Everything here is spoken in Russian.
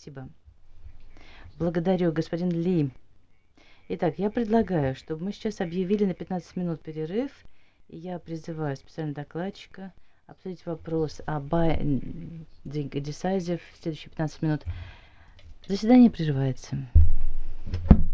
Спасибо. Благодарю, господин Ли. Итак, я предлагаю, чтобы мы сейчас объявили на 15 минут перерыв. И я призываю специального докладчика обсудить вопрос о Binding Decisive в следующие 15 минут. Заседание прерывается.